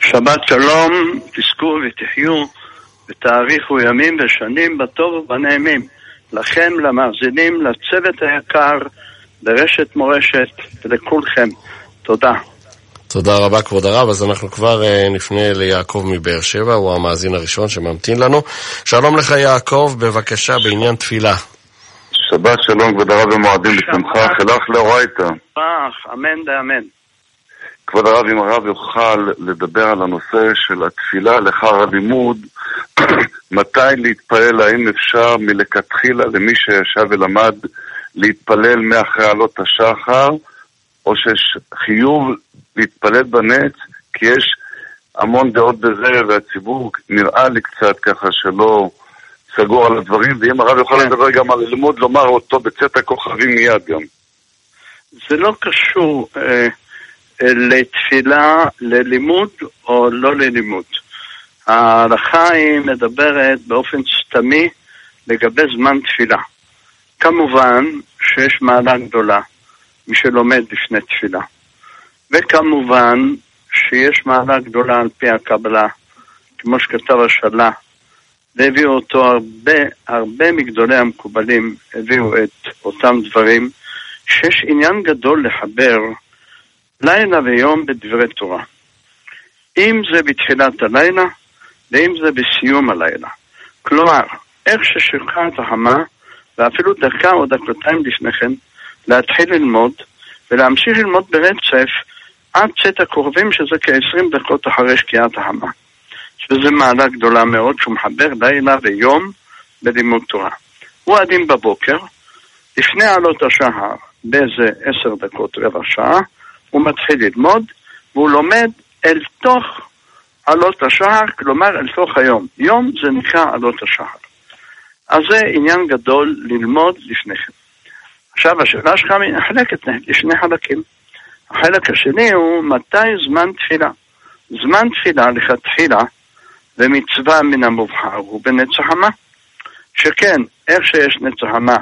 שבת שלום, תזכו ותחיו ותאריכו ימים ושנים בטוב ובנעימים, לכם, למאזינים, לצוות היקר, לרשת מורשת ולכולכם. תודה. תודה רבה כבוד הרב. אז אנחנו כבר נפנה ליעקב מבאר שבע, הוא המאזין הראשון שממתין לנו. שלום לך יעקב, בבקשה בעניין תפילה. שבת שלום כבוד הרב ומועדים בשמחה, חילך לאורייתא. אמן ואמן. כבוד הרב, אם הרב יוכל לדבר על הנושא של התפילה לאחר הלימוד, מתי להתפלל, האם אפשר מלכתחילה למי שישב ולמד להתפלל מאחרי עלות השחר, או שיש חיוב להתפלל בנץ, כי יש המון דעות בזה, והציבור נראה לי קצת ככה שלא סגור על הדברים, ואם הרב יכול לדבר גם על לימוד, לומר אותו בצאת הכוכבים מיד גם. זה לא קשור לתפילה ללימוד או לא ללימוד. ההלכה היא מדברת באופן סתמי לגבי זמן תפילה. כמובן שיש מעלה גדולה מי שלומד לפני תפילה, וכמובן שיש מעלה גדולה על פי הקבלה, כמו שכתב השאלה, והביאו אותו הרבה מגדולי המקובלים, הביאו את אותם דברים, שיש עניין גדול לחבר לילה ויום בדברי תורה. אם זה בתחילת הלילה, ואם זה בסיום הלילה. כלומר, איך ששכחת החמה, ואפילו דקה או דקותיים לפני כן, להתחיל ללמוד, ולהמשיך ללמוד ברצף, עד צאת הכוכבים, שזה כ-20 דקות אחרי שקיעת החמה. שזה מעלה גדולה מאוד, שהוא מחבר לילה ויום בלימוד תורה. הוא עדים בבוקר, לפני עלות השחר, באיזה 10 דקות, רבע שעה, הוא מתחיל ללמוד, והוא לומד אל תוך עלות השחר, כלומר אל תוך היום. יום זה נקרא עלות השחר. אז זה עניין גדול ללמוד לפני כן. עכשיו השאלה שלך מחלקת לשני חלקים. החלק השני הוא מתי זמן תפילה. זמן תפילה לכתחילה ומצווה מן המובחר הוא בנץ החמה. שכן, איך שיש נץ החמה,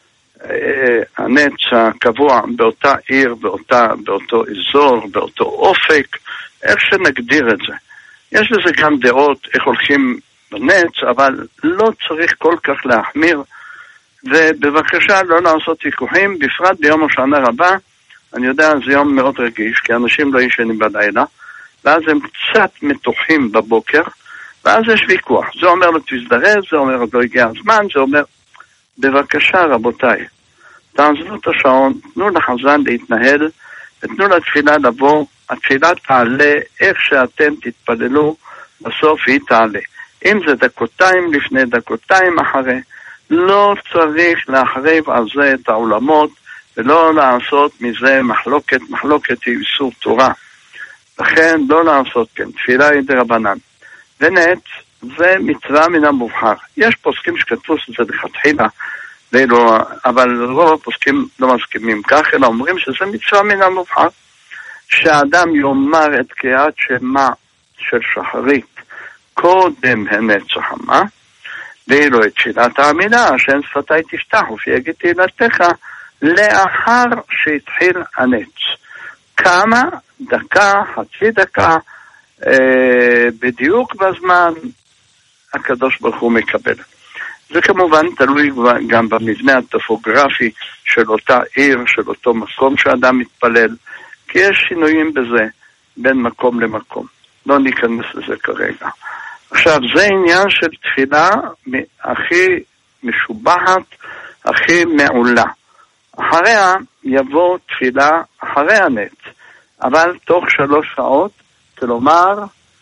הנץ הקבוע באותה עיר, באותו אזור, באותו אופק, איך שנגדיר את זה. יש לזה גם דעות איך הולכים בנץ, אבל לא צריך כל כך להחמיר, ובבקשה לא לעשות ויכוחים, בפרט ביום השנה רבה. אני יודע, זה יום מאוד רגיש, כי אנשים לא ישנים בלילה, ואז הם קצת מתוחים בבוקר, ואז יש ויכוח. זה אומר לו תזדרז, זה אומר לא הגיע הזמן, זה אומר, בבקשה רבותיי, תעזבו את השעון, תנו לחזן להתנהל, ותנו לתפילה לבוא, התפילה תעלה איך שאתם תתפללו, בסוף היא תעלה. אם זה דקותיים לפני, דקותיים אחרי, לא צריך להחריב על זה את העולמות, ולא לעשות מזה מחלוקת היא איסור תורה. לכן לא לעשות כן, תפילה היא דרבנן. ונץ זה מצווה מן המובחר. יש פוסקים שכתבו שזה לכתחילה, אבל רוב הפוסקים לא מסכימים כך, אלא אומרים שזה מצווה מן המובחר. שהאדם יאמר את קריאת שמה של שחרית קודם הנץ החמה, ואילו את תפילת העמידה, שאין שפתי תפתח ופי תהילתך, לאחר שהתחיל הנץ. כמה? דקה, חצי דקה, בדיוק בזמן הקדוש ברוך הוא מקבל. זה כמובן תלוי גם במבנה הטופוגרפי של אותה עיר, של אותו מקום שאדם מתפלל, כי יש שינויים בזה בין מקום למקום. לא ניכנס לזה כרגע. עכשיו, זה עניין של תפילה הכי משובחת, הכי מעולה. אחריה יבוא תפילה אחרי הנץ, אבל תוך 3 שעות, כלומר,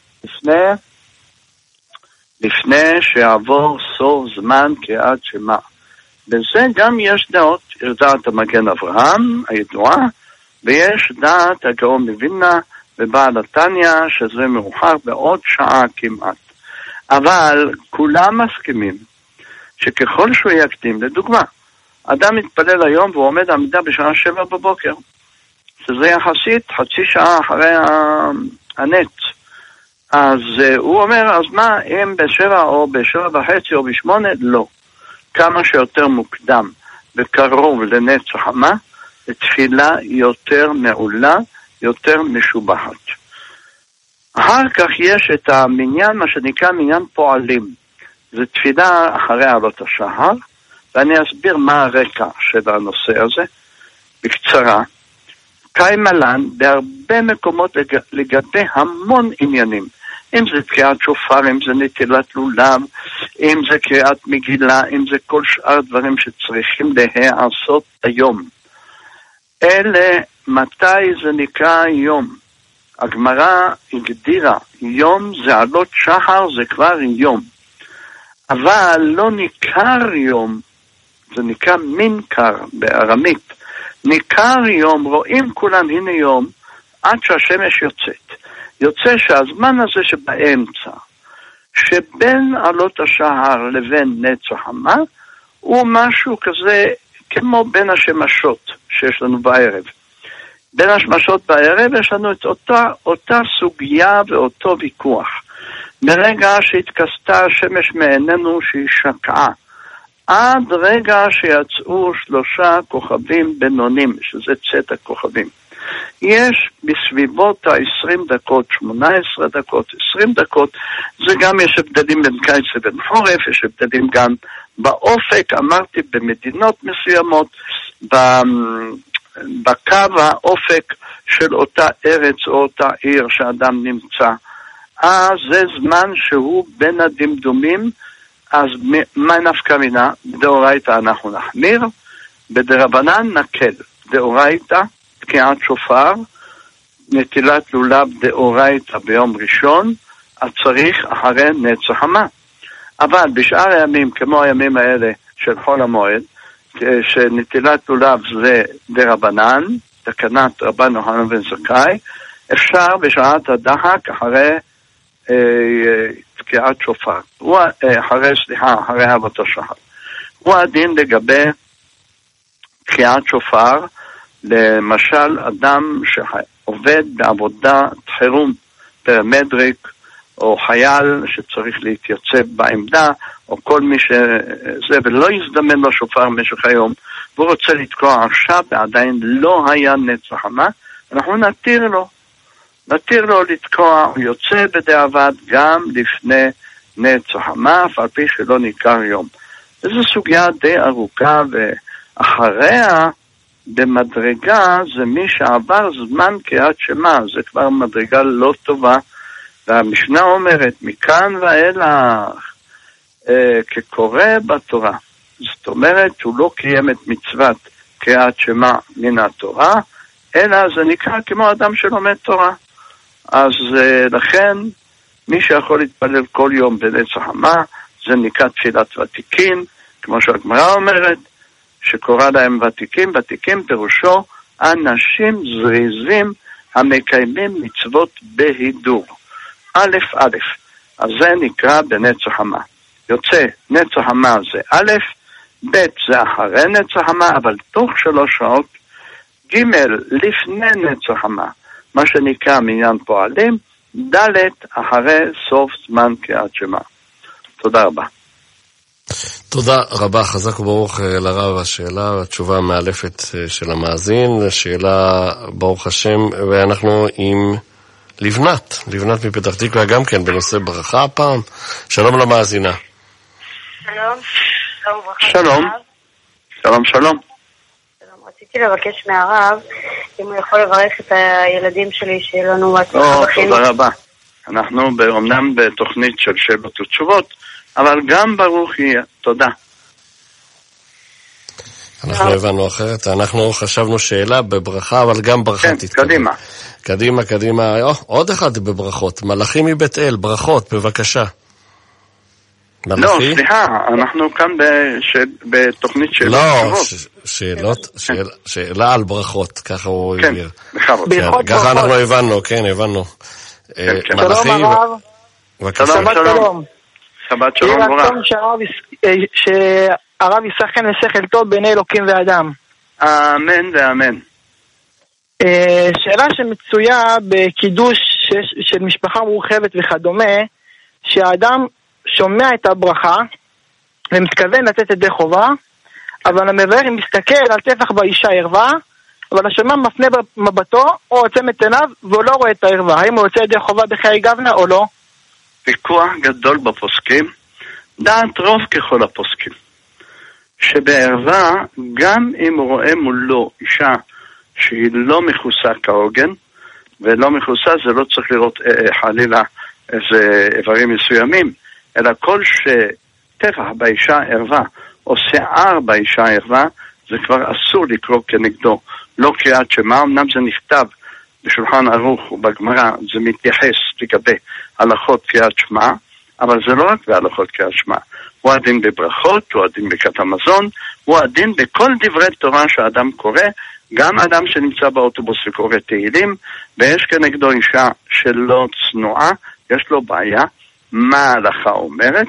לפני שיעבור סוף זמן קריאת שמע. בזה גם יש דעות, יש דעת המגן אברהם, הידועה, ויש דעת הגאון מווילנה ובעל התניא, שזה מאוחר בעוד שעה כמעט. אבל כולם מסכימים שככל שהוא יקדים, לדוגמה, אדם מתפלל היום והוא עומד עמידה בשעה 7 בבוקר, שזה יחסית חצי שעה אחרי הנץ. אז הוא אומר, אז מה, אם ב7 או ב7:30 או ב8? לא. כמה שיותר מוקדם וקרוב לנץ החמה, תפילה יותר מעולה, יותר משובחת. אחר כך יש את המניין, מה שנקרא מניין פועלים. זה תפילה אחרי עלות השחר, ואני אסביר מה הרקע של הנושא הזה בקצרה. קיימלן בהרבה מקומות לגבי המון עניינים, אם זה תקיעת שופר, אם זה נטילת לולב, אם זה קריאת מגילה, אם זה כל שאר דברים שצריכים להיעשות היום. אלה, מתי זה נקרא יום? הגמרא הגדירה, יום זה עלות שחר, זה כבר יום. אבל לא ניכר יום, זה נקרא מנקר בארמית. ניכר יום, רואים כולם, הנה יום, עד שהשמש יוצאת. יוצא שהזמן הזה שבאמצע, שבין עלות השחר לבין נץ החמה, הוא משהו כזה כמו בין השמשות שיש לנו בערב. בין השמשות בערב יש לנו את אותה סוגיה ואותו ויכוח. ברגע שהתכסתה השמש מעינינו שהיא שקעה, עד רגע שיצאו 3 כוכבים בינונים, שזה צאת הכוכבים. יש בסביבות ה-20 דקות, 18 דקות, 20 דקות, זה גם יש הבדלים בין קיץ לבין חורף, יש הבדלים גם באופק, אמרתי במדינות מסוימות, בקו האופק של אותה ארץ או אותה עיר שאדם נמצא. זה זמן שהוא בין הדמדומים, אז מה נפקא מינה? דאורייתא אנחנו נחמיר, בדרבנן נקל. דאורייתא, תקיעת שופר, נטילת לולב דאורייתא ביום ראשון, אז צריך אחרי נץ החמה. אבל בשאר הימים, כמו הימים האלה של חול המועד, שנטילת לולב זה דרבנן, תקנת רבן יוחנן בן זכאי, אפשר בשעת הדחק אחרי תקיעת שופר, אחרי עלות השחר. הוא הדין לגבי תקיעת שופר, למשל אדם שעובד בעבודת חירום, פרמדריק, או חייל שצריך להתייצב בעמדה, או כל מי שזה, ולא יזדמן לו שופר במשך היום, והוא רוצה לתקוע עכשיו, ועדיין לא היה נץ החמה, אנחנו נתיר לו לתקוע, הוא יוצא בדיעבד גם לפני נץ החמה, אף על פי שלא ניכר יום. וזו סוגיה די ארוכה, ואחריה במדרגה זה מי שעבר זמן קריאת שמע, זה כבר מדרגה לא טובה, והמשנה אומרת, מכאן ואילך, כקורא בתורה. זאת אומרת, הוא לא קיים את מצוות קריאת שמע מן התורה, אלא זה נקרא כמו אדם שלומד תורה. אז לכן, מי שיכול להתפלל כל יום בנץ החמה, זה נקרא תפילת ותיקין, כמו שהגמרא אומרת, שקורא להם ותיקים, ותיקים פירושו, אנשים זריזים המקיימים מצוות בהידור. א' א', אז זה נקרא בנץ החמה. יוצא נץ החמה זה א', ב' זה אחרי נץ החמה, אבל תוך 3 שעות, ג' לפני נץ החמה, מה שנקרא מניין פועלים, ד' אחרי סוף זמן קריאת שמע. תודה רבה. תודה רבה, חזק וברוך לרב. השאלה והתשובה המאלפת של המאזין, שאלה ברוך השם, ואנחנו עם לבנת מפתח תקווה גם כן בנושא ברכה הפעם. שלום למאזינה. שלום. שלום. רציתי לבקש מהרב אם הוא יכול לברך את הילדים שלי שיהיה לנו הצלחה בחינוך. תודה רבה. אנחנו אומנם בתוכנית של שאלות ותשובות, אבל גם ברוך יהיה. תודה. אנחנו הבנו אחרת, אנחנו חשבנו שאלה בברכה, אבל גם ברכה תתקדם. קדימה. עוד אחד בברכות, מלאכים מבית אל, ברכות, בבקשה. לא, סליחה, אנחנו כאן בתוכנית שאלות. שאלה על ברכות, ככה הוא הביא. ככה אנחנו הבנו, כן, הבנו. שלום הרב. שלום. שבת שלום ברוך. שהרב ישכן לשכל טוב בעיני אלוקים ואדם. אמן ואמן. שאלה שמצויה בקידוש של משפחה מורחבת וכדומה, שהאדם שומע את הברכה ומתכוון לתת ידי חובה, אבל המבאר מסתכל על טפח באישה ערווה אבל השומע מפנה במבטו או עוצם את עיניו והוא לא רואה את הערווה. האם הוא יוצא ידי חובה בחיי גבנה או לא? ויכוח גדול בפוסקים, דעת רוב ככל הפוסקים, שבערווה גם אם הוא רואה מולו אישה שהיא לא מכוסה כהוגן, ולא מכוסה זה לא צריך לראות חלילה איזה איברים מסוימים, אלא כל שטפח באישה ערווה או שיער באישה ערווה, זה כבר אסור לקרוא כנגדו, לא קריאת שמע. אמנם זה נכתב בשולחן ערוך ובגמרא, זה מתייחס לגבי הלכות קריאת שמע, אבל זה לא רק בהלכות קריאת שמע, הוא הדין בברכות, הוא הדין בקריאת המזון, הוא הדין בכל דברי תורה שהאדם קורא, גם אדם שנמצא באוטובוס וקורא תהילים, ויש כנגדו אישה שלא צנועה, יש לו בעיה. מה ההלכה אומרת?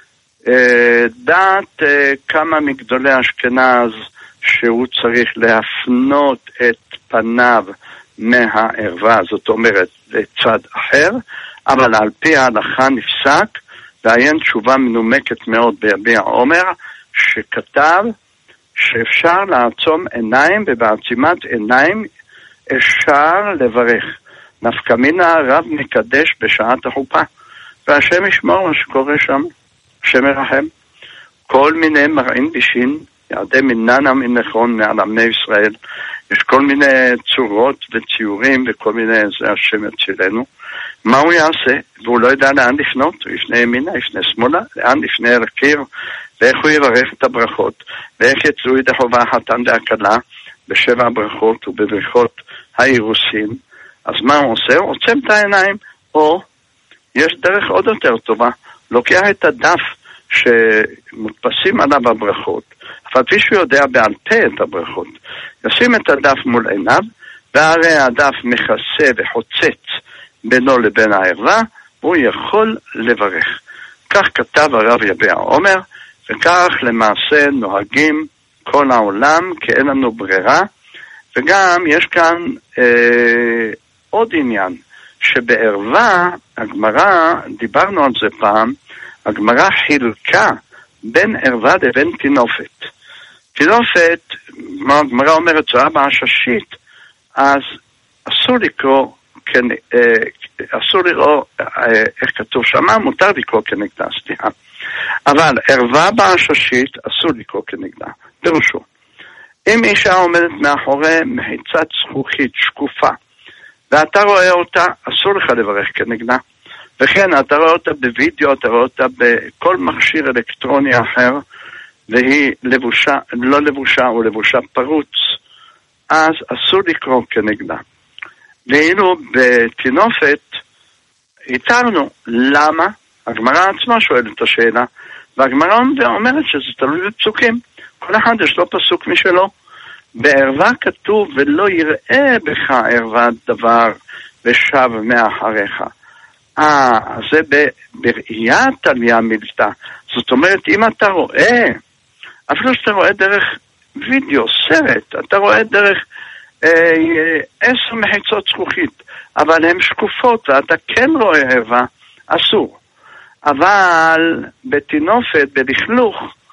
דעת כמה מגדולי אשכנז שהוא צריך להפנות את פניו מהערווה, זאת אומרת לצד אחר, אבל על פי ההלכה נפסק, ועיין תשובה מנומקת מאוד ביביע עומר, שכתב שאפשר לעצום עיניים, ובעצימת עיניים אפשר לברך. נפקא מינה רב מקדש בשעת החופה, והשם ישמור מה שקורה שם, השם ירחם. כל מיני מראים בישין, יעדי מננה מנכון מעל עמי ישראל, יש כל מיני צורות וציורים וכל מיני, זה השם יצילנו. מה הוא יעשה? והוא לא יודע לאן לפנות, הוא יפנה ימינה, יפנה שמאלה, לאן לפנה אל הקיר, ואיך הוא יברך את הברכות, ואיך יצאו ידי חובה החתן והכלה בשבע הברכות ובברכות האירוסין. אז מה הוא עושה? הוא עוצם את העיניים, או יש דרך עוד יותר טובה, לוקח את הדף שמודפסים עליו הברכות, אבל כפי שהוא יודע בעל פה את הברכות, ישים את הדף מול עיניו, והרי הדף מכסה וחוצץ בינו לבין הערווה, הוא יכול לברך. כך כתב הרב יביע עומר, וכך למעשה נוהגים כל העולם, כי אין לנו ברירה. וגם יש כאן עוד עניין, שבערווה, הגמרא, דיברנו על זה פעם, הגמרא חילקה בין ערווה לבין תינופת. תינופת, מה הגמרא אומרת, צועה בעששית, אז אסור לקרוא, אסור לראות, איך כתוב שמה, מותר לקרוא כנגדה, סליחה. אבל ערווה בעששית אסור לקרוא כנגדה. פירושו, אם אישה עומדת מאחורי מחיצת זכוכית שקופה, ואתה רואה אותה, אסור לך לברך כנגדה. וכן, אתה רואה אותה בווידאו, אתה רואה אותה בכל מכשיר אלקטרוני אחר, והיא לבושה, לא לבושה, או לבושה פרוץ, אז אסור לקרוא כנגדה. ואילו בתינופת, התארנו, למה? הגמרא עצמה שואלת את השאלה, והגמרא אומרת שזה תלוי בפסוקים. כל אחד יש לו פסוק משלו. בערווה כתוב, ולא יראה בך ערווה דבר ושב מאחריך. זה בראיית עליה מילתא. זאת אומרת, אם אתה רואה, אפילו שאתה רואה דרך וידאו, סרט, אתה רואה דרך 10 מחיצות זכוכית, אבל הן שקופות ואתה כן רואה ערווה, אסור. אבל בתינופת, בלכלוך,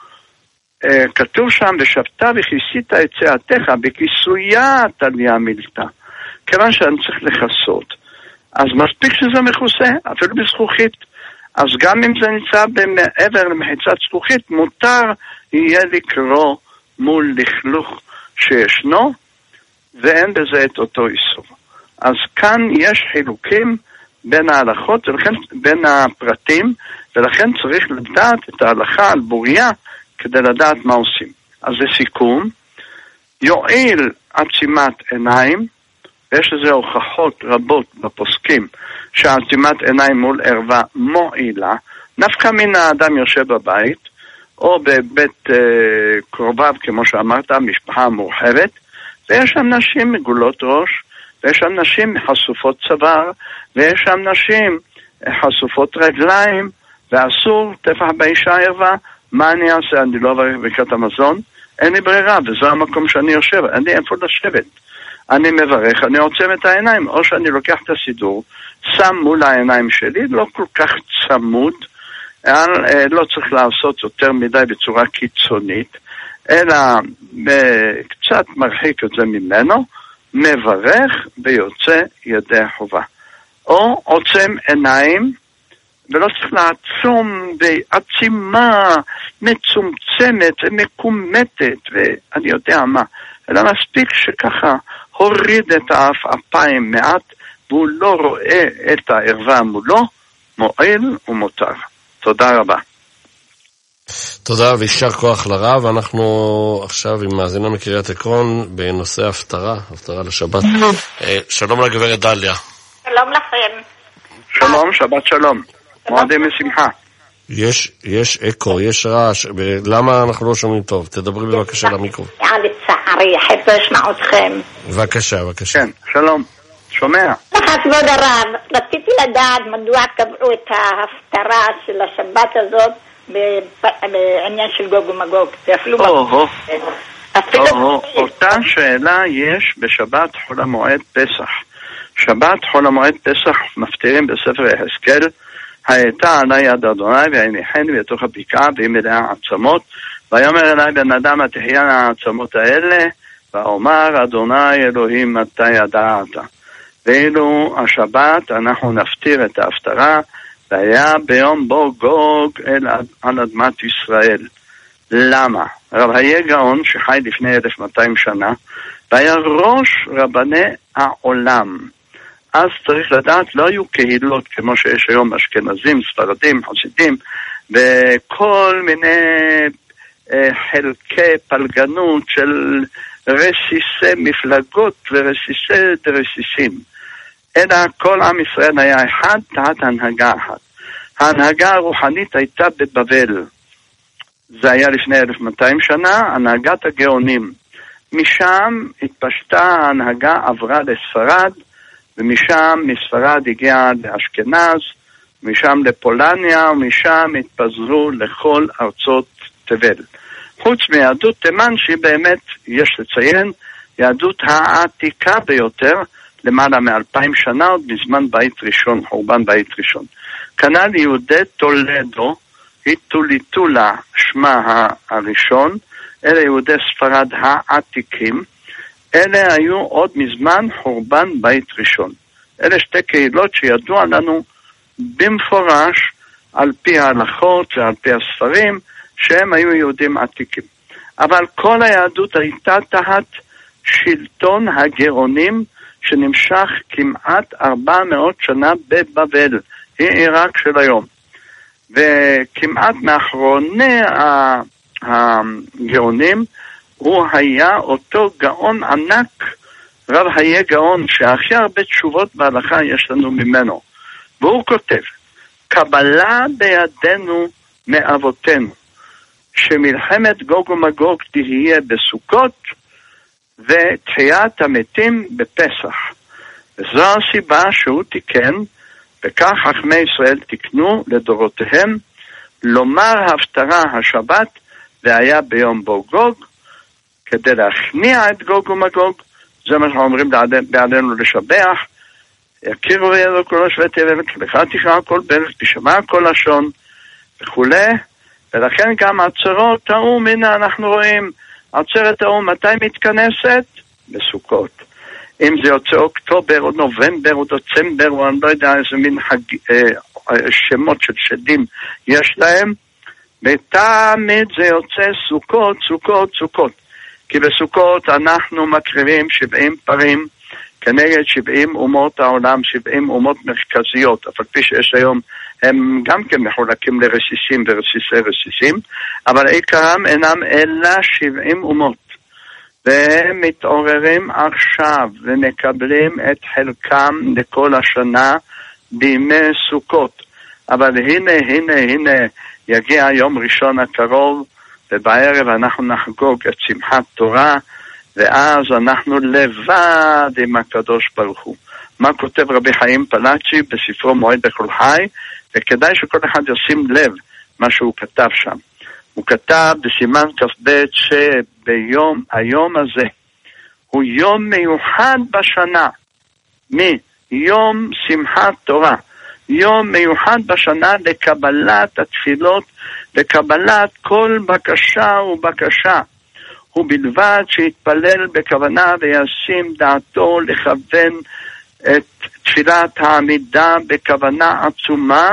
כתוב שם, ושבתה וכיסית את צאתך, בכיסוית עליה מילתא. כיוון שאני צריך לחסות, אז מספיק שזה מכוסה, אפילו בזכוכית. אז גם אם זה נמצא מעבר למחיצת זכוכית, מותר יהיה לקרוא מול לכלוך שישנו, ואין בזה את אותו איסור. אז כאן יש חילוקים בין ההלכות, ולכן, בין הפרטים, ולכן צריך לדעת את ההלכה על בוריה, כדי לדעת מה עושים. אז לסיכום, יועיל עצימת עיניים, ויש לזה הוכחות רבות בפוסקים, שעצימת עיניים מול ערווה מועילה, נפקא מן האדם יושב בבית, או בבית קרוביו, כמו שאמרת, משפחה מורחבת, ויש שם נשים מגולות ראש, ויש שם נשים חשופות צוואר, ויש שם נשים חשופות רגליים, ואסור טפח באישה ערווה. מה אני אעשה? אני לא אברך ברכת המזון, אין לי ברירה, וזה המקום שאני יושב, אין לי איפה לשבת. אני מברך, אני עוצם את העיניים, או שאני לוקח את הסידור, שם מול העיניים שלי, לא כל כך צמוד, לא צריך לעשות יותר מדי בצורה קיצונית, אלא קצת מרחיק את זה ממנו, מברך ויוצא ידי חובה. או עוצם עיניים, ולא צריך לעצום בעצימה מצומצמת ומקומטת ואני יודע מה, אלא מספיק שככה הוריד את האפיים מעט והוא לא רואה את הערווה מולו, מועיל ומותר. תודה רבה. תודה וישר כוח לרב. אנחנו עכשיו עם מאזינה מקריית עקרון בנושא הפטרה לשבת. שלום לגברת דליה. שלום לכם. שלום, שבת שלום. מועדים משמחה. יש אקו, יש רעש, למה אנחנו לא שומעים טוב? תדברי בבקשה למיקרו. לצערי, אחת לא אשמע אתכם. בבקשה. כן, שלום. שומע. לך כבוד הרב, רציתי לדעת מדוע קבעו את ההפטרה של השבת הזאת בעניין של גוג ומגוג. אותה שאלה יש בשבת חול המועד פסח. שבת חול המועד פסח מפטירים בספר יחזקאל, הייתה עלי יד אדוני והניחני בתוך הבקעה והיא מלאה עצמות, ויאמר אלי בן אדם התחיינה העצמות האלה, ואומר אדוני אלוהים מתי ידעת. ואילו השבת אנחנו נפטיר את ההפטרה, והיה ביום בו גוג על אדמת ישראל. למה? רב היה גאון שחי לפני 1200 שנה, והיה ראש רבני העולם. אז צריך לדעת, לא היו קהילות כמו שיש היום, אשכנזים, ספרדים, חסידים, וכל מיני חלקי פלגנות של רסיסי מפלגות ורסיסי דרסיסים. אלא כל עם ישראל היה אחד תחת הנהגה אחת. ההנהגה הרוחנית הייתה בבבל. זה היה לפני 1200 שנה, הנהגת הגאונים. משם התפשטה ההנהגה, עברה לספרד, ומשם מספרד הגיעה לאשכנז, משם לפולניה, ומשם התפזרו לכל ארצות תבל. חוץ מיהדות תימן, שהיא באמת, יש לציין, יהדות העתיקה ביותר, למעלה מ2000 שנה, עוד בזמן בית ראשון, חורבן בית ראשון. כנ"ל יהודי טולדו, היא טוליטולה שמה הראשון, אלה יהודי ספרד העתיקים, אלה היו עוד מזמן חורבן בית ראשון. אלה שתי קהילות שידוע לנו במפורש על פי ההלכות ועל פי הספרים שהם היו יהודים עתיקים. אבל כל היהדות הייתה תחת שלטון הגאונים שנמשך כמעט 400 שנה בבבל, היא עיראק של היום. וכמעט מאחרוני הגאונים הוא היה אותו גאון ענק, רב היה גאון, שהכי הרבה תשובות בהלכה יש לנו ממנו. והוא כותב, קבלה בידינו מאבותינו, שמלחמת גוג ומגוג תהיה בסוכות, ותחיית המתים בפסח. וזו הסיבה שהוא תיקן, וכך חכמי ישראל תיקנו לדורותיהם, לומר הפטרה השבת, והיה ביום בו גוג, כדי להכניע את גוג ומגוג. זה מה שאנחנו אומרים בעלינו לשבח, יכירו וידעו כל השווה תבל, לך תקרא כל ברך, תשמע כל לשון, וכו'. ולכן גם עצרות האום, הנה אנחנו רואים, עצרת האום מתי מתכנסת? בסוכות. אם זה יוצא אוקטובר או נובמבר או דצמבר או אני לא יודע איזה מין שמות של שדים יש להם, ותמיד זה יוצא סוכות, סוכות, סוכות. כי בסוכות אנחנו מקריבים 70 פרים כנגד 70 אומות העולם, 70 אומות מרכזיות, אף על פי שיש היום הם גם כן מחולקים לרסיסים ורסיסי רסיסים, אבל עיקרם אינם אלא 70 אומות. והם מתעוררים עכשיו ומקבלים את חלקם לכל השנה בימי סוכות. אבל הנה יגיע יום ראשון הקרוב, ובערב אנחנו נחגוג את שמחת תורה, ואז אנחנו לבד עם הקדוש ברוך הוא. מה כותב רבי חיים פלאצ'י בספרו מועד לכל חי, וכדאי שכל אחד ישים לב מה שהוא כתב שם. הוא כתב בסימן כ"ב היום הזה הוא יום מיוחד בשנה, מיום שמחת תורה, יום מיוחד בשנה לקבלת התפילות, לקבלת כל בקשה ובקשה. ובלבד שיתפלל בכוונה וישים דעתו לכוון את תפילת העמידה בכוונה עצומה,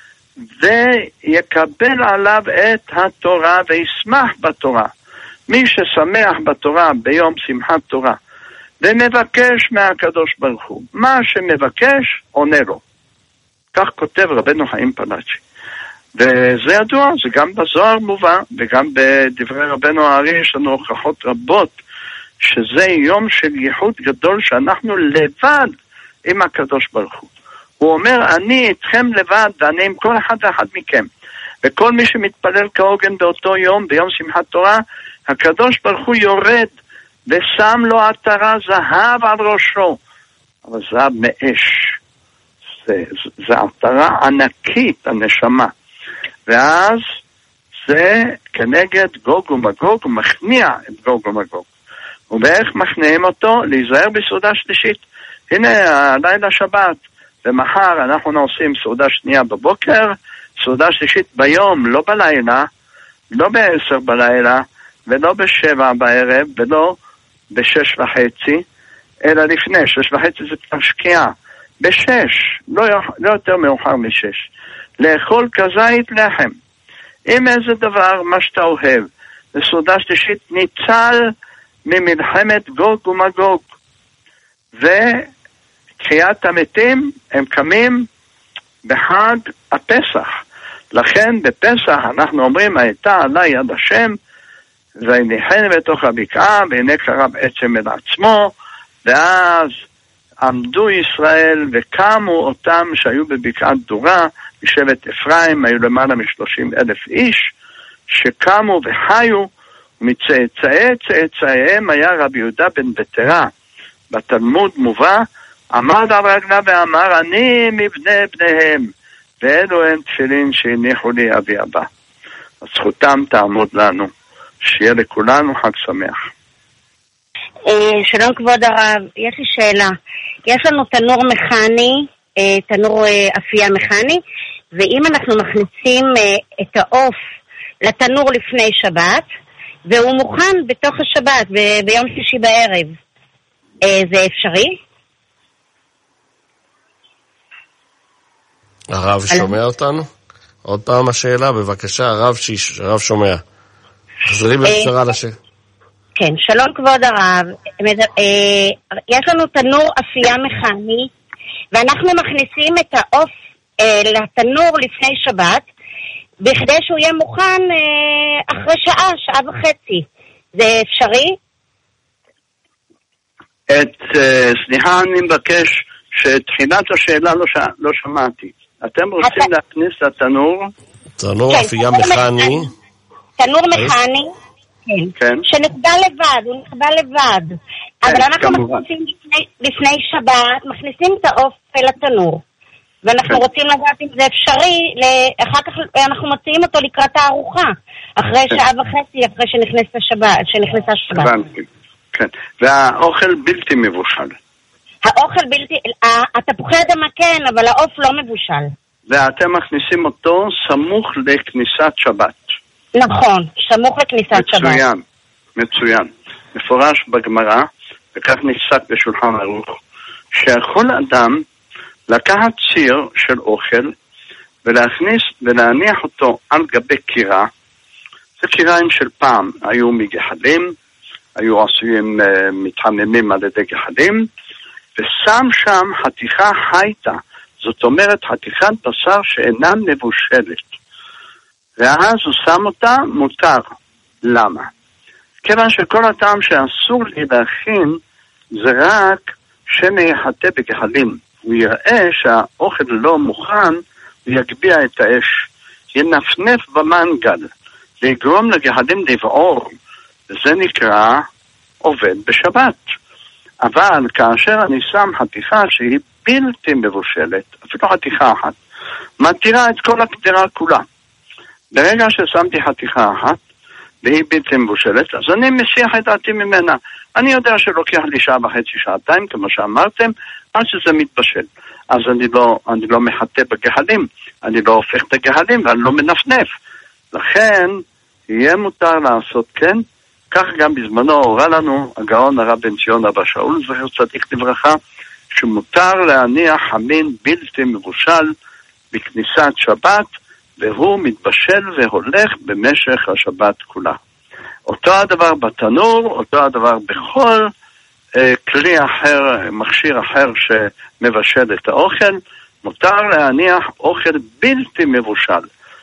ויקבל עליו את התורה וישמח בתורה. מי ששמח בתורה ביום שמחת תורה ומבקש מהקדוש ברוך הוא מה שמבקש, עונה לו. כך כותב רבנו חיים פלאצ'י, וזה ידוע, זה גם בזוהר מובא וגם בדברי רבנו הארי יש לנו הוכחות רבות שזה יום של ייחוד גדול שאנחנו לבד עם הקדוש ברוך הוא. הוא אומר, אני איתכם לבד ואני עם כל אחד ואחד מכם, וכל מי שמתפלל כהוגן באותו יום ביום שמחת תורה, הקדוש ברוך הוא יורד ושם לו עטרה זהב על ראשו, אבל זהב מאש, זה עטרה ענקית, הנשמה, ואז זה כנגד גוג ומגוג, הוא מכניע את גוג ומגוג. ובאיך מכניעים אותו? להיזהר בסעודה שלישית. הנה הלילה שבת, ומחר אנחנו עושים סעודה שנייה בבוקר, סעודה שלישית ביום, לא בלילה, לא ב10 בלילה, ולא ב7 בערב, ולא ב6:30, אלא לפני, 6:30 זה כבר שקיעה, ב6, לא יותר מאוחר מ6, לאכול כזית לחם, עם איזה דבר, מה שאתה אוהב, לסעודה שלישית ניצל ממלחמת גוג ומגוג, ותחיית המתים הם קמים בחג הפסח, לכן בפסח אנחנו אומרים, הייתה עלי יד השם, והניחן בתוך הבקעה, והנה קרב עצם אל עצמו, ואז עמדו ישראל וקמו אותם שהיו בבקעת דורה, משבט אפרים, היו למעלה מ30,000 איש, שקמו וחיו, ומצאצאי צאצאיהם היה רבי יהודה בן בטרה, בתלמוד מובא, עמד על רגליו ואמר, אני מבני בניהם, ואלו הם תפילין שהניחו לי אבי הבא. אז זכותם תעמוד לנו, שיהיה לכולנו חג שמח. שלום כבוד הרב, יש לי שאלה. יש לנו תנור מכני, תנור אפייה מכני, ואם אנחנו מכניסים את העוף לתנור לפני שבת, והוא מוכן בתוך השבת, ביום שישי בערב, זה אפשרי? הרב שומע אותנו? עוד פעם השאלה, בבקשה, הרב שומע. חזרי בבקשה לשאלה. כן, שלום כבוד הרב. יש לנו תנור אפייה מכני, ואנחנו מכניסים את העוף לתנור לפני שבת, בכדי שהוא יהיה מוכן אחרי שעה וחצי. זה אפשרי? סליחה, אני מבקש שתחילת השאלה לא שמעתי. אתם רוצים להכניס לתנור? תנור אפייה מכני. תנור מכני, כן. שנחבא לבד, הוא נחבא לבד. אבל אנחנו מכניסים לפני שבת, מכניסים את העוף לתנור. ואנחנו רוצים לדעת אם זה אפשרי, אחר כך אנחנו מוציאים אותו לקראת הארוחה, אחרי שעה וחצי, אחרי שנכנסה שבת. כן, והאוכל בלתי מבושל. האוכל בלתי, התפוחי אדמה כן, אבל העוף לא מבושל. ואתם מכניסים אותו סמוך לכניסת שבת. נכון, סמוך לכניסת שבת. מצוין. מפורש בגמרא, וכך נפסק בשולחן ערוך, שיכול אדם לקחת ציר של אוכל ולהכניס ולהניח אותו על גבי קירה. זה קיריים של פעם, היו מגחלים, היו עשויים מתחממים על ידי גחלים, ושם שם חתיכה חייתה, זאת אומרת חתיכת בשר שאינה מבושלת. ואז הוא שם אותה מותר. למה? כיוון שכל הטעם שאסור לי להכין זה רק שמייחתה בגחלים. הוא יראה שהאוכל לא מוכן, הוא יגביע את האש, ינפנף במנגל, ויגרום לגחלים לבעור, וזה נקרא עובד בשבת. אבל כאשר אני שם חתיכה שהיא בלתי מבושלת, אפילו חתיכה אחת, מתירה את כל הקדרה כולה. ברגע ששמתי חתיכה אחת, והיא בלתי מבושלת, אז אני מסיח את דעתי ממנה. אני יודע שלוקח לי שעה וחצי, שעתיים, כמו שאמרתם, עד שזה מתבשל. אז אני לא מחטא בגחלים, אני לא הופך את הגחלים, ואני לא מנפנף. לכן, יהיה מותר לעשות כן, כך גם בזמנו הורה לנו הגאון הרב בן ציון אבא שאול, זכר צדיק לברכה, שמותר להניח חמין בלתי מבושל בכניסת שבת, והוא מתבשל והולך במשך השבת כולה. אותו הדבר בתנור, אותו הדבר בכל כלי אחר, מכשיר אחר שמבשל את האוכל, מותר להניח אוכל בלתי מבושל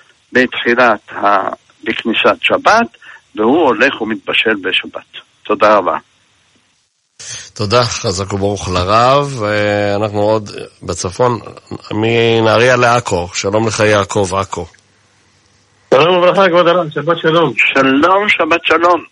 בכניסת שבת, והוא הולך ומתבשל בשבת. תודה רבה. תודה, חזק וברוך לרב. אנחנו עוד בצפון, מנהריה לעכו. שלום לך יעקב, עכו. שלום וברכה, כבוד הרב, שבת שלום. שלום, שבת שלום.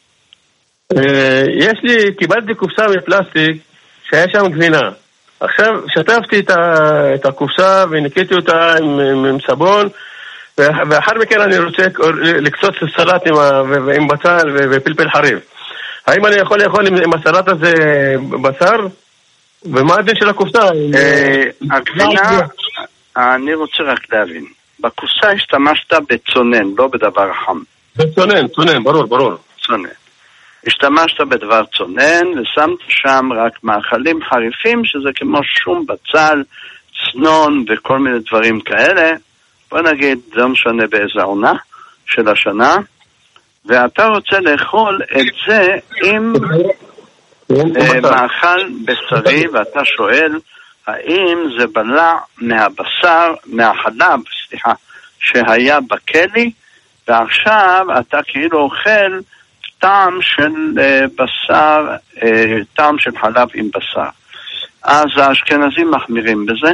קיבלתי קופסה מפלסטיק שהיה שם גבינה. עכשיו שטפתי את הקופסה וניקיתי אותה עם סבון, ואחר מכן אני רוצה לקצוץ סלט עם בצל ופלפל חריף. האם אני יכול לאכול עם הסלט הזה בשר? ומה הדין של הקופסה? הגבינה, אני רוצה רק להבין. בקופסה השתמשת בצונן, לא בדבר חם. בצונן, ברור. צונן. השתמשת בדבר צונן ושמת שם רק מאכלים חריפים, שזה כמו שום בצל, צנון וכל מיני דברים כאלה. בוא נגיד, זה משנה באיזה עונה של השנה, ואתה רוצה לאכול את זה עם מאכל בשרי, ואתה שואל האם זה בלע מהחלב שהיה בכלי, ועכשיו אתה כאילו אוכל טעם של בשר, טעם של חלב עם בשר. אז האשכנזים מחמירים בזה,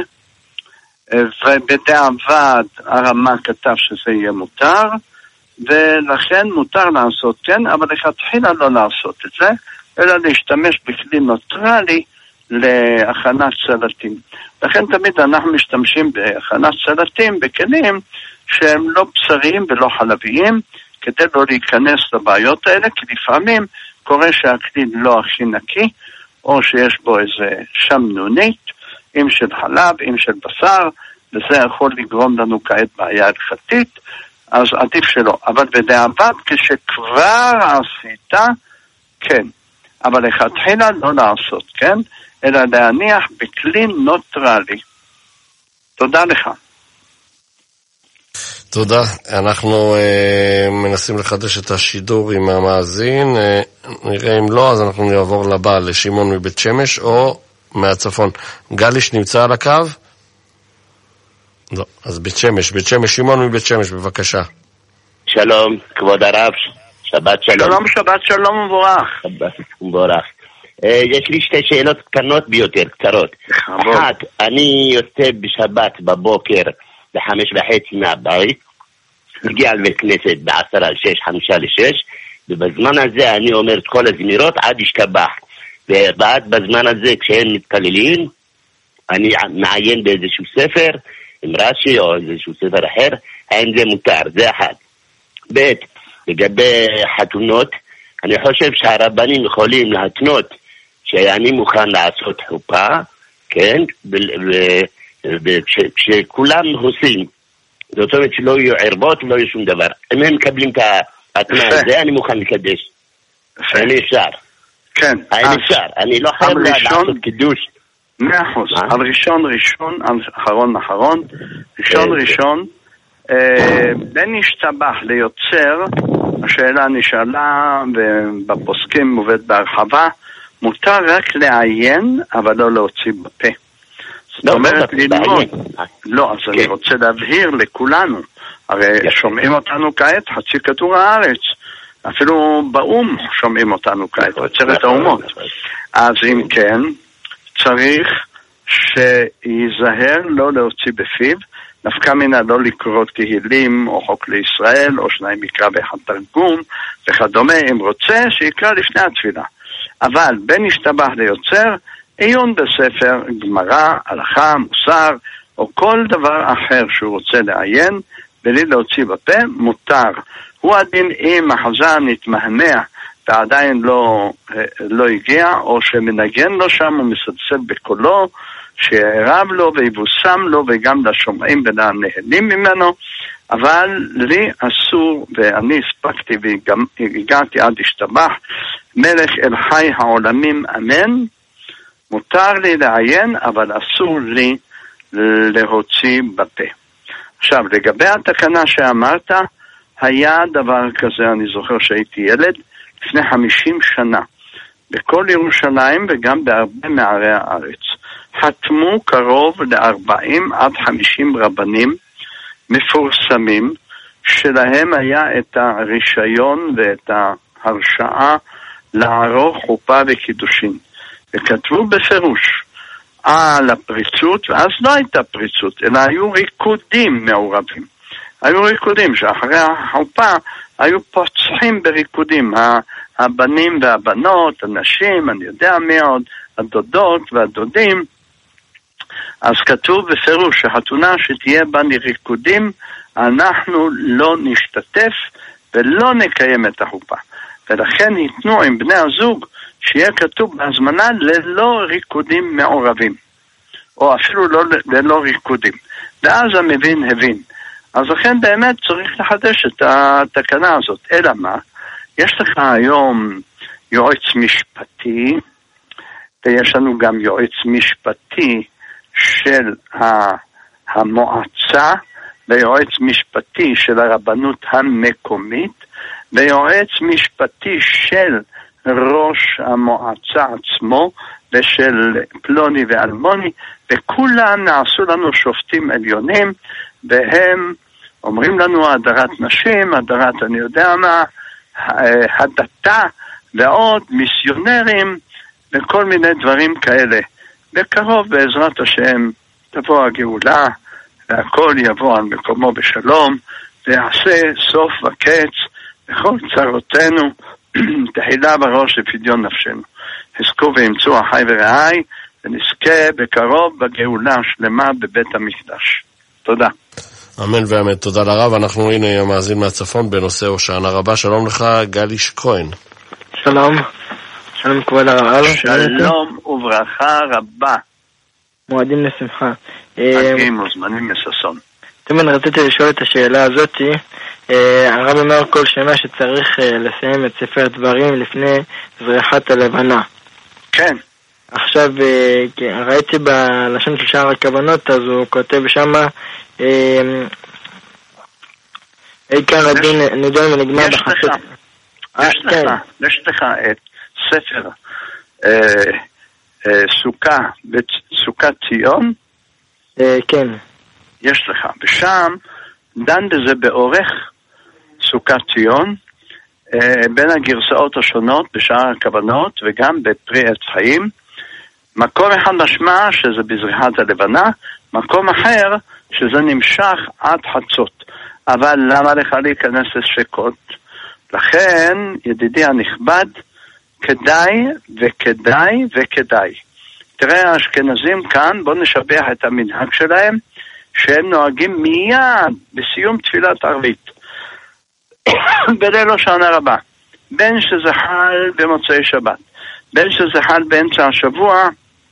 ובדיעבד הרמה כתב שזה יהיה מותר, ולכן מותר לעשות כן, אבל לכתחילה לא לעשות את זה, אלא להשתמש בכלי נוטרלי להכנת סלטים. לכן תמיד אנחנו משתמשים בהכנת סלטים בכלים שהם לא בשריים ולא חלביים, כדי לא להיכנס לבעיות האלה, כי לפעמים קורה שהכלי לא הכי נקי, או שיש בו איזה שמנונית, אם של חלב, אם של בשר, וזה יכול לגרום לנו כעת בעיה הלכתית, אז עדיף שלא. אבל בדיעבד, כשכבר עשית, כן. אבל לכתחילה לא לעשות, כן? אלא להניח בכלי נוטרלי. תודה לך. תודה. אנחנו מנסים לחדש את השידור עם המאזין. נראה אם לא, אז אנחנו נעבור לבא, לשמעון מבית שמש או מהצפון. גליש נמצא על הקו? לא, אז בית שמש, שמעון מבית שמש, בבקשה. שלום, כבוד הרב, שבת שלום. שבת שלום מבורך. שבת מבורך. יש לי שתי שאלות קטנות ביותר, קצרות. אחת, אני יוצא בשבת בבוקר ב5:30 מהבית, מגיע לבית כנסת ב5:50, 5:50, ובזמן הזה אני אומר את כל הזמירות עד ישתבח. ובעד בזמן הזה כשהם מתפללים, אני מעיין באיזשהו ספר, עם רש"י או איזשהו ספר אחר, האם זה מותר, זה אחד. ב', לגבי חתונות, אני חושב שהרבנים יכולים להתנות שאני מוכן לעשות חופה, כן, כשכולם עושים, זאת אומרת שלא יהיו ערבות, לא יהיו שום דבר. אם הם מקבלים את התנאי הזה, אני מוכן לקדש. אני אפשר. כן. אני לא חייב לעשות קידוש. 100%. על ראשון, אחרון, ראשון, בין ישתבח ליוצר, השאלה נשאלה ובפוסקים מובאת בהרחבה, מותר רק לעיין, אבל לא להוציא בפה. זאת אומרת ללמוד. לא, אז אני רוצה להבהיר לכולנו, הרי שומעים אותנו כעת חצי כדור הארץ, אפילו באום שומעים אותנו כעת, עצרת האומות. אז אם כן, צריך שיזהר לא להוציא בפיו, נפקא מינה לא לקרוא תהילים או חוק לישראל או שניים יקרא באחד תרגום וכדומה, אם רוצה שיקרא לפני התפילה. אבל בין ישתבח ליוצר, עיון בספר, גמרא, הלכה, מוסר או כל דבר אחר שהוא רוצה לעיין בלי להוציא בפה, מותר. הוא הדין אם החזן התמהמה ועדיין לא הגיע, או שמנגן לו שם ומסלסל בקולו, שיערב לו ויבוסם לו וגם לשומעים ולנהלים ממנו, אבל לי אסור, ואני הספקתי והגעתי עד השתבח, מלך אל חי העולמים אמן, מותר לי לעיין, אבל אסור לי להוציא בפה. עכשיו, לגבי התקנה שאמרת, היה דבר כזה, אני זוכר שהייתי ילד, לפני 50 שנה, בכל ירושלים וגם בהרבה מערי הארץ. חתמו קרוב ל-40 עד 50 רבנים מפורסמים, שלהם היה את הרישיון ואת ההרשאה לערוך חופה וקידושין. וכתבו בפירוש על הפריצות, ואז לא הייתה פריצות, אלא היו ריקודים מעורבים. היו ריקודים שאחרי החופה היו פוצחים בריקודים, הבנים והבנות, הנשים, אני יודע מי עוד, הדודות והדודים. אז כתוב בפירוש שחתונה שתהיה בה ריקודים, אנחנו לא נשתתף ולא נקיים את החופה. ולכן ייתנו עם בני הזוג שיהיה כתוב בהזמנה ללא ריקודים מעורבים, או אפילו ללא ריקודים. ואז המבין הבין. אז לכן באמת צריך לחדש את התקנה הזאת. אלא מה? יש לך היום יועץ משפטי, ויש לנו גם יועץ משפטי של המועצה, ויועץ משפטי של הרבנות המקומית, ויועץ משפטי של ראש המועצה עצמו, ושל פלוני ואלמוני, וכולם נעשו לנו שופטים עליונים, והם אומרים לנו הדרת נשים, הדרת אני יודע מה, הדתה, ועוד מיסיונרים, וכל מיני דברים כאלה. בקרוב בעזרת השם תבוא הגאולה, והכל יבוא על מקומו בשלום, ויעשה סוף וקץ לכל צרותינו, תחילה בראש לפדיון נפשנו. חזקו ואמצו אחי ורעי, ונזכה בקרוב בגאולה השלמה בבית המקדש. תודה. אמן ואמן. תודה לרב. אנחנו הנה מאזין מהצפון בנושא הושענא רבה. שלום לך גליש כהן. שלום. שלום כבוד הרב. שלום וברכה רבה. מועדים לשמחה. חגים וזמנים מששון. תמיד רציתי לשאול את השאלה הזאת. הרב אומר כל שנה שצריך לסיים את ספר דברים לפני זריחת הלבנה. כן. עכשיו ראיתי בלשון של שער הכוונות, אז הוא כותב שמה עיקר הדין נידון ונגמר בחסות. יש לך את ספר סוכת ציון? כן. יש לך, ושם דן בזה באורך סוכת ציון, בין הגרסאות השונות בשער הכוונות וגם בפרי עץ חיים. מקום אחד משמע שזה בזריחת הלבנה, מקום אחר שזה נמשך עד חצות. אבל למה לך להיכנס לספקות? לכן, ידידי הנכבד, כדאי וכדאי וכדאי. תראה, האשכנזים כאן, בוא נשבח את המנהג שלהם, שהם נוהגים מיד בסיום תפילת ערבית. בליל הושענא רבה. בין שזה חל במוצאי שבת, בין שזה חל באמצע השבוע,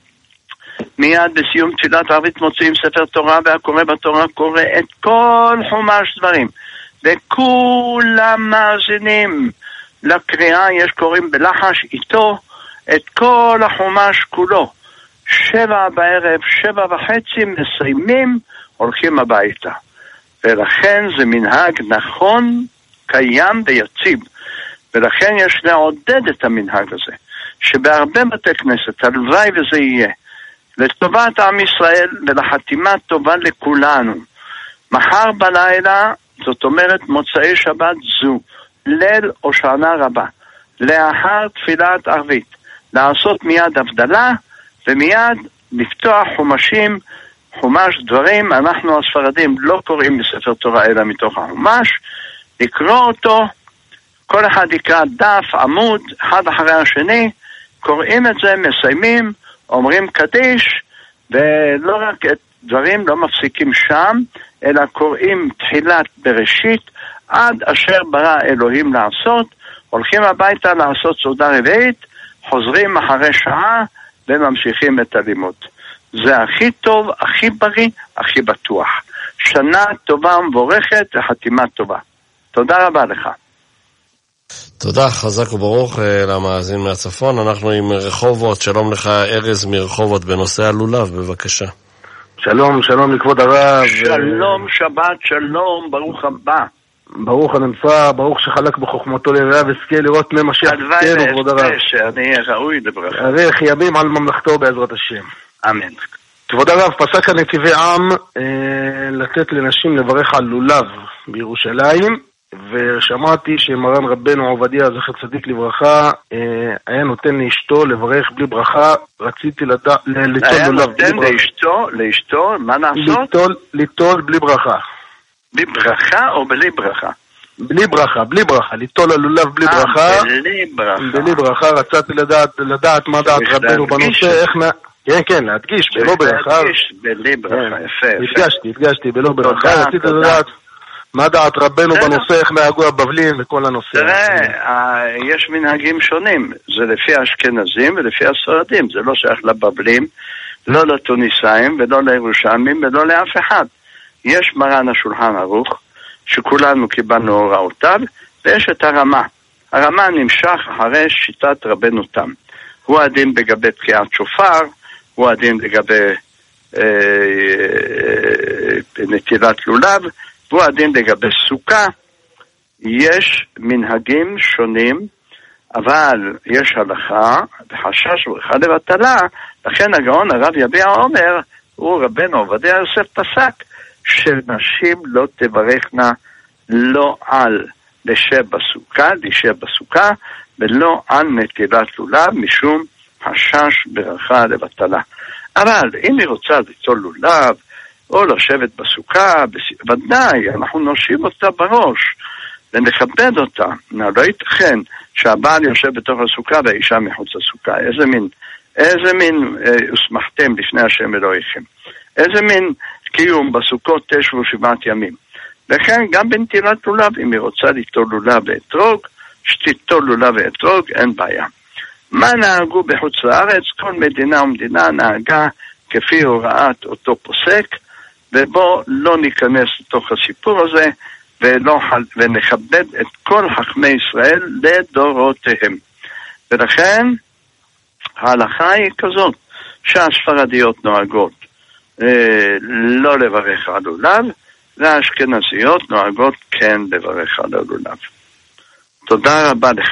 מיד בסיום תפילת ערבית מוציאים ספר תורה, והקורא בתורה קורא את כל חומש דברים, וכולם מאזינים לקריאה, יש קוראים בלחש איתו את כל החומש כולו. 7 בערב, 7:30 מסיימים, הולכים הביתה. ולכן זה מנהג נכון, קיים ויציב. ולכן יש לעודד את המנהג הזה, שבהרבה בתי כנסת, הלוואי וזה יהיה, לטובת עם ישראל ולחתימה טובה לכולנו. מחר בלילה, זאת אומרת מוצאי שבת זו, ליל הושענא רבה, לאחר תפילת ערבית, לעשות מיד הבדלה, ומיד לפתוח חומשים, חומש דברים. אנחנו הספרדים לא קוראים בספר תורה אלא מתוך החומש, לקרוא אותו, כל אחד יקרא דף, עמוד, אחד אחרי השני, קוראים את זה, מסיימים, אומרים קדיש, ולא רק את דברים לא מפסיקים שם, אלא קוראים תחילת בראשית, עד אשר ברא אלוהים לעשות, הולכים הביתה לעשות סעודה רביעית, חוזרים אחרי שעה, וממשיכים את הלימוד. זה הכי טוב, הכי בריא, הכי בטוח. שנה טובה ומבורכת וחתימה טובה. תודה רבה לך. תודה, חזק וברוך למאזין מהצפון. אנחנו עם רחובות. שלום לך, ארז מרחובות, בנושא הלולב, בבקשה. שלום, שלום לכבוד הרב. שלום, שבת, שלום, ברוך הבא. ברוך הנמצא, ברוך שחלק בחוכמתו לרעה וזכה לראות מי משיח תזכנו, כבוד הרב. שאני ראוי לברכה. אריך ימים על ממלכתו בעזרת השם. אמן. כבוד הרב, פסק הנתיבי עם לתת לנשים לברך על לולב בירושלים, ושמעתי שמרן רבנו עובדיה זכר צדיק לברכה היה נותן לאשתו לברך בלי ברכה. רציתי ליטול לולב בלי ברכה. לאשתו, מה לעשות? ליטול בלי ברכה. בלי ברכה או בלי ברכה? בלי ברכה, ליטול הלולב בלי ברכה. בלי ברכה, רציתי לדעת מה דעת רבנו בנושא, כן, להדגיש, בלא ברכה. בלי ברכה, יפה. הדגשתי, בלא ברכה, רציתי לדעת מה דעת רבנו בנושא, איך נהגו הבבלים וכל הנושא. תראה, יש מנהגים שונים, זה לפי האשכנזים ולפי הספרדים, זה לא שייך לבבלים, לא לתוניסאים ולא לירושלמים ולא לאף אחד. יש מרן השולחן ערוך, שכולנו קיבלנו הוראותיו, ויש את הרמה. הרמה נמשך אחרי שיטת רבנו תם. הוא הדין לגבי תקיעת שופר, הוא הדין לגבי נטילת לולב, והוא הדין לגבי סוכה. יש מנהגים שונים, אבל יש הלכה, וחשש וברכה לבטלה, לכן הגאון הרב יביע אומר, הוא רבנו עובדיה יוסף פסק, שנשים לא תברכנה לא על לשב בסוכה, ולא על נטילת לולב, משום חשש ברכה לבטלה. אבל אם היא רוצה ליטול לולב, או לשבת בסוכה, ודאי, אנחנו נושיב אותה בראש, ונכבד אותה. לא ייתכן שהבעל יושב בתוך הסוכה והאישה מחוץ לסוכה. איזה מין הוסמכתם לפני השם אלוהיכם. איזה מין קיום בסוכות 9 ו7 ימים. וכן גם בנטילת לולב, אם היא רוצה ליטול לולב ואתרוג, שתיטול לולב ואתרוג, אין בעיה. מה נהגו בחוץ לארץ? כל מדינה ומדינה נהגה כפי הוראת אותו פוסק, ובוא לא ניכנס לתוך הסיפור הזה, ונכבד את כל חכמי ישראל לדורותיהם. ולכן ההלכה היא כזאת, שהספרדיות נוהגות לא לברך על לולב, והאשכנזיות נוהגות כן לברך על הלולב. תודה רבה לך.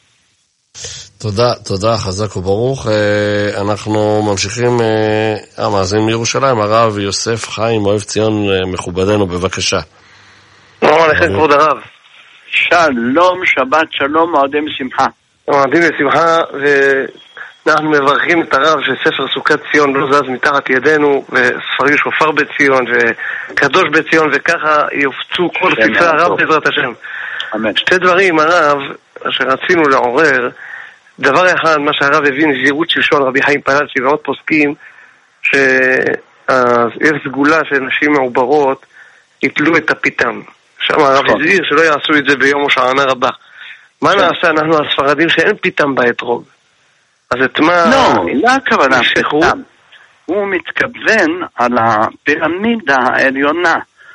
תודה, חזק וברוך. אנחנו ממשיכים, המאזין מירושלים, הרב יוסף חיים אוהב ציון מכובדנו, בבקשה. שלום עליכם כבוד הרב. שלום, שבת שלום, מועדים שמחה. מועדים לשמחה, ואנחנו מברכים את הרב שספר סוכת ציון לא זז מתחת ידינו, וספרי שופר בציון, וקדוש בציון, וככה יופצו כל ספרי הרב בעזרת השם. שתי דברים, הרב, שרצינו לעורר, דבר אחד, מה שהרב הבין, זהירות שלשון רבי חיים פלאצ'י ועוד פוסקים, שיש סגולה של נשים מעוברות, יתלו את הפיתם. שם הרב הזהיר שלא יעשו את זה ביום הושענא רבה. מה נעשה אנחנו הספרדים שאין פיתם באתרוג? אז את מה... לא הכוונה פיתם. הוא מתכוון על הפירמידה העליונה.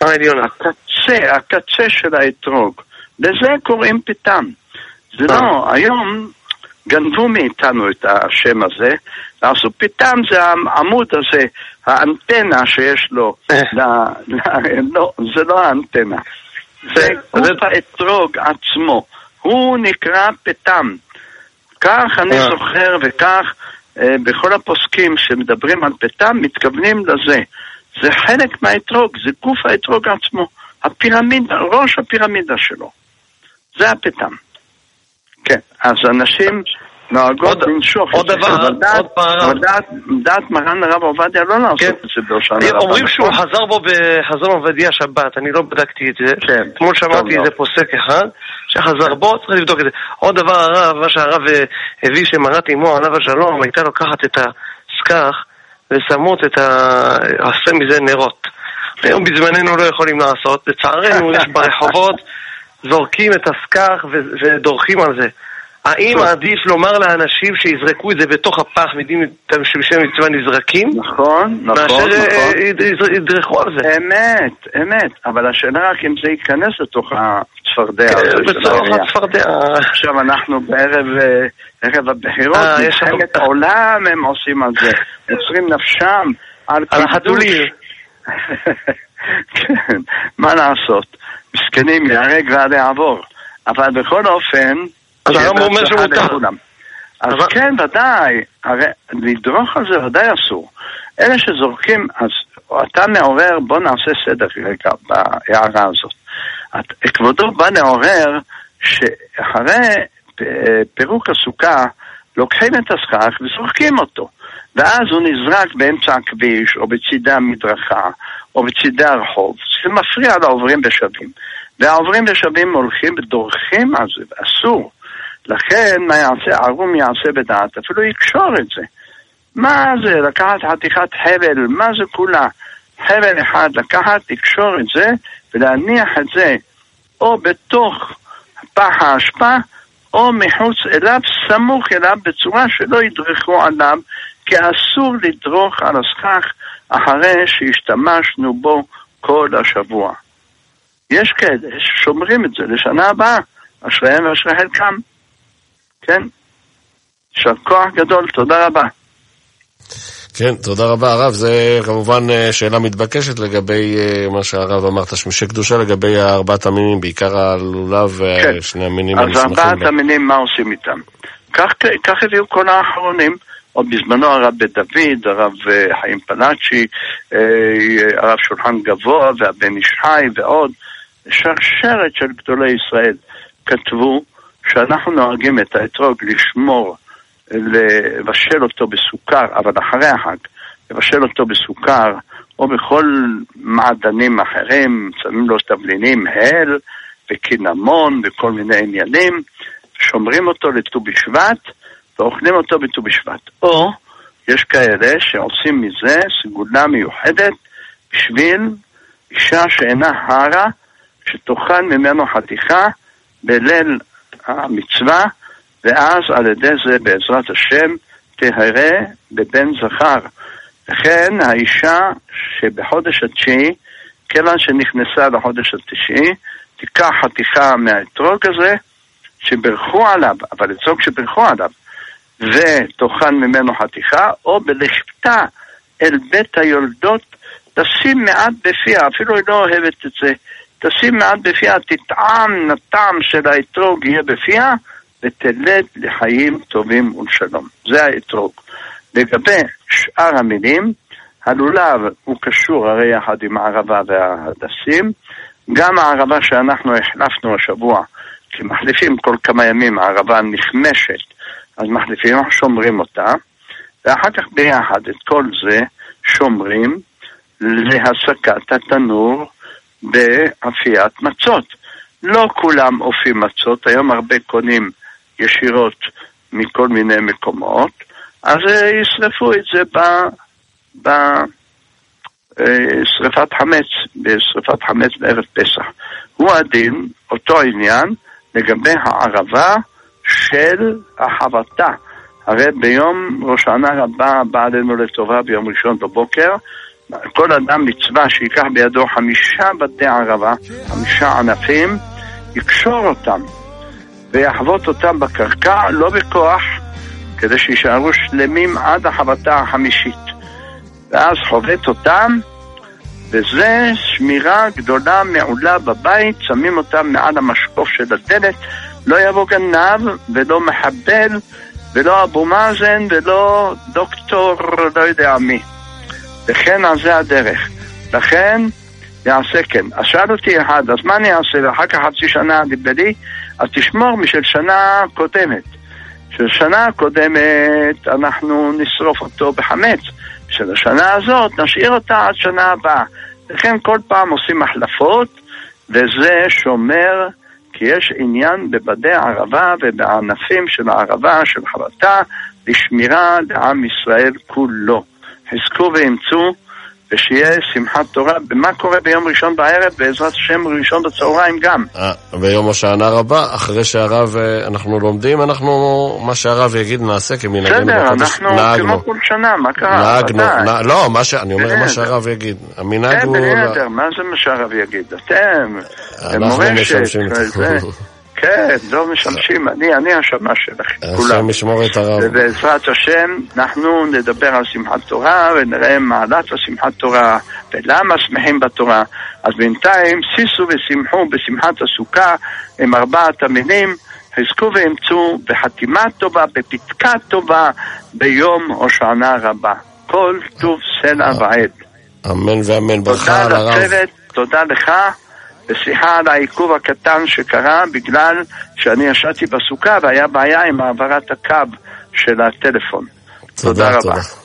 הקצה של האתרוג. לזה קוראים פיתם. זה לא, היום גנבו מאיתנו את השם הזה, ועשו פיתם זה העמוד הזה, האנטנה שיש לו. לא, זה לא האנטנה. זה גוף האתרוג עצמו. הוא נקרא פיתם. כך אני זוכר, וכך בכל הפוסקים שמדברים על פיתם מתכוונים לזה. זה חלק מהאתרוג, זה גוף האתרוג עצמו. הפירמידה, ראש הפירמידה שלו. זה הפיתם. כן, אז אנשים נוהגות לנשוך. עוד דבר, דעת מרן הרב עובדיה לא לעשות את זה בהושענא רבה. אומרים שהוא חזר בו בחזון עובדיה שבת, אני לא בדקתי את זה. אתמול שמעתי איזה פוסק אחד שחזר בו, צריך לבדוק את זה. עוד דבר הרב, מה שהרב הביא שמרת אמו עליו השלום, הייתה לוקחת את הסכך ושמות עשה מזה נרות. היום בזמננו לא יכולים לעשות, לצערנו יש ברחובות זורקים את הסכך ודורכים על זה. האם עדיף לומר לאנשים שיזרקו את זה בתוך הפח מדין שבשם מצווה נזרקים? נכון. מאשר ידרכו על זה. אמת. אבל השאלה רק אם זה ייכנס לתוך הצפרדע. בתוך הצפרדע. עכשיו אנחנו בערב הבחירות, מלחמת עולם הם עושים על זה. יוצרים נפשם על החתולים. כן, מה לעשות? מסכנים יהרג ועד יעבור. אבל בכל אופן, אז הרב אומר שמותר. אז כן, ודאי, הרי לדרוך על זה ודאי אסור. אלה שזורקים, אז אתה מעורר, בוא נעשה סדר רגע בהערה הזאת. כבודו בא לעורר שאחרי פירוק הסוכה, לוקחים את הסכך וזורקים אותו. ואז הוא נזרק באמצע הכביש, או בצידי המדרכה, או בצידי הרחוב. זה מפריע לעוברים ושבים. והעוברים ושבים הולכים ודורכים על זה, אסור. לכן מה יעשה? ערום יעשה בדעת, אפילו יקשור את זה. מה זה? לקחת חתיכת חבל, מה זה כולה? חבל אחד, לקחת, לקשור את זה, ולהניח את זה, או בתוך פח האשפה, או מחוץ אליו, סמוך אליו, בצורה שלא ידרכו עליו, כי אסור לדרוך על הסכך אחרי שהשתמשנו בו כל השבוע. יש כאלה ששומרים את זה לשנה הבאה, אשריהם ואשרי חלקם. כן? יישר כוח גדול, תודה רבה. כן, תודה רבה הרב. זה כמובן שאלה מתבקשת לגבי מה שהרב אמר, תשמישי קדושה לגבי ארבעת המינים, בעיקר הלולב ושני המינים. אז ארבעת המינים, מה עושים איתם? כך הביאו כל האחרונים, עוד בזמנו הרב בית דוד, הרב חיים פלאצ'י, הרב שולחן גבוה והבן איש חי ועוד, שרשרת של גדולי ישראל כתבו שאנחנו נוהגים את האתרוג לשמור, לבשל אותו בסוכר, אבל אחרי החג, לבשל אותו בסוכר, או בכל מעדנים אחרים, שמים לו תבלינים, הל וקינמון וכל מיני עניינים, שומרים אותו לט"ו בשבט, ואוכלים אותו בט"ו בשבט. או יש כאלה שעושים מזה סגולה מיוחדת בשביל אישה שאינה הרה, שתאכל ממנו חתיכה בליל המצווה, ואז על ידי זה בעזרת השם תהרה בבן זכר. לכן האישה שבחודש התשיעי, כיוון שנכנסה לחודש התשיעי, תיקח חתיכה מהאתרוג הזה שברכו עליו, אבל אתרוג שברכו עליו, ותאכל ממנו חתיכה, או בלכתה אל בית היולדות, תשים מעט בפיה, אפילו היא לא אוהבת את זה, תשים מעט בפיה, תטעם, הטעם של האתרוג יהיה בפיה, ותלד לחיים טובים ולשלום. זה האתרוג. לגבי שאר המינים, הלולב הוא קשור הרי יחד עם הערבה וההדסים, גם הערבה שאנחנו החלפנו השבוע, כי מחליפים כל כמה ימים, הערבה נחמשת, אז מחליפים, שומרים אותה, ואחר כך ביחד את כל זה שומרים להסקת התנור באפיית מצות. לא כולם אופים מצות, היום הרבה קונים ישירות מכל מיני מקומות, אז ישרפו את זה בשרפת חמץ, בשרפת חמץ בערב פסח. הוא הדין, אותו עניין, לגבי הערבה של החבטה. הרי ביום ראש השנה רבה בא עלינו לטובה ביום ראשון בבוקר, כל אדם מצווה שיקח בידו 5 בתי ערבה, 5 ענפים, יקשור אותם ויחבוט אותם בקרקע, לא בכוח, כדי שישארו שלמים עד החבטה החמישית. ואז חובט אותם, וזה שמירה גדולה מעולה בבית, שמים אותם מעל המשקוף של הדלת, לא יבוא גנב ולא מחבל ולא אבו מאזן ולא דוקטור לא יודע מי. וכן על זה הדרך. לכן יעשה כן. אז שאל אותי אחד, אז מה אני אעשה? ואחר כך חצי שנה דיבלי, אז תשמור משל שנה קודמת. של שנה קודמת אנחנו נשרוף אותו בחמץ. של השנה הזאת נשאיר אותה עד שנה הבאה. לכן כל פעם עושים החלפות, וזה שומר, כי יש עניין בבדי הערבה ובענפים של הערבה, של חבטה, לשמירה לעם ישראל כולו. חזקו ואמצו, ושיהיה שמחת תורה. מה קורה ביום ראשון בערב? בעזרת השם ראשון בצהריים גם. ביום השענה רבה, אחרי שהרב אנחנו לומדים, מה שהרב יגיד נעשה כמנהגנו בקודש. בסדר, אנחנו כמו כל שנה, מה קרה? נהגנו, לא, אני אומר מה שהרב יגיד. המנהג הוא... מה זה מה שהרב יגיד? אתם, אנחנו משמשים את זה. כן, לא משמשים, אני השמה שלכם, כולם. השם ישמור את הרב. ובעזרת השם, אנחנו נדבר על שמחת תורה, ונראה מעלת השמחת תורה, ולמה שמחים בתורה. אז בינתיים, שישו ושמחו בשמחת הסוכה, עם 4 המינים, חזקו ואמצו בחתימה טובה, בפתקה טובה, ביום הושענא רבה. כל טוב סלע ועד. אמן ואמן, ברכה על הרב. תודה לצוות, תודה לך. וסליחה על העיכוב הקטן שקרה בגלל שאני ישבתי בסוכה והיה בעיה עם העברת הקו של הטלפון. תודה רבה.